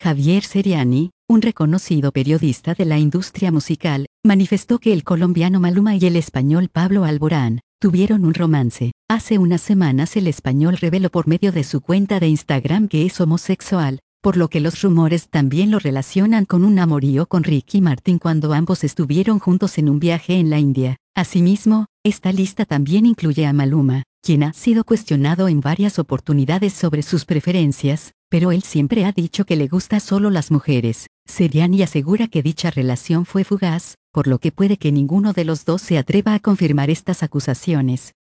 Javier Seriani, un reconocido periodista de la industria musical, manifestó que el colombiano Maluma y el español Pablo Alborán tuvieron un romance. Hace unas semanas el español reveló por medio de su cuenta de Instagram que es homosexual, por lo que los rumores también lo relacionan con un amorío con Ricky Martin cuando ambos estuvieron juntos en un viaje en la India. Asimismo, esta lista también incluye a Maluma, quien ha sido cuestionado en varias oportunidades sobre sus preferencias, pero él siempre ha dicho que le gusta solo las mujeres. Seriani asegura que dicha relación fue fugaz, por lo que puede que ninguno de los dos se atreva a confirmar estas acusaciones.